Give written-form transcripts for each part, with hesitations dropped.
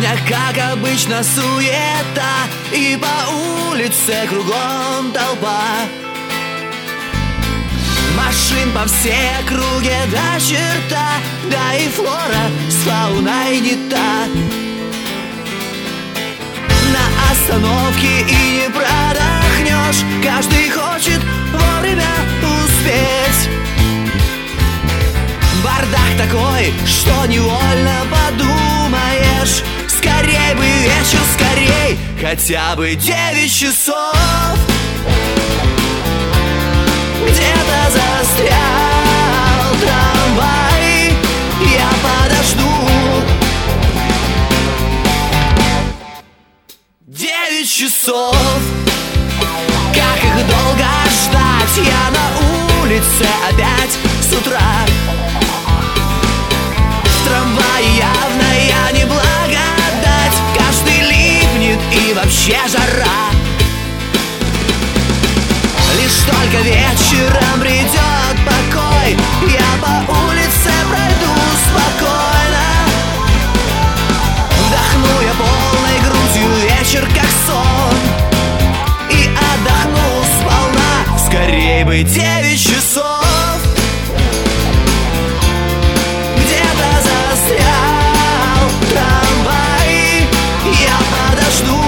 деревнях, как обычно, суета, и по улице кругом толпа. Машин по всей округе до черта, да и флора с фауной не та. На остановке и не продохнешь, каждый хочет вовремя успеть. Бардак такой, что невольно подумаешь: скорей бы вечер, скорей, хотя бы 9 часов. Где-то застрял трамвай, я подожду. 9 часов, как их долго ждать? Я на улице опять с утра. В трамвае явная неблагодать, каждый липнет и вообще жара. Лишь только вечером придет покой, я по улице пройду спокойно. Вдохну я полной грудью вечер как сон и отдохну сполна. Скорей бы 9 часов. Где-то застрял трамвай, я подожду.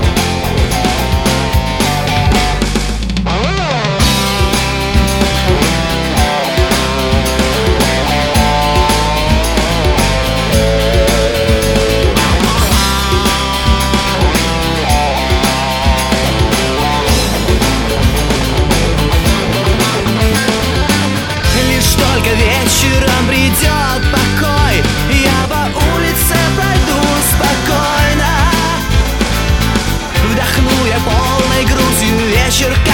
Вечером придет покой, я по улице пройду спокойно. Вдохну я полной грудью вечер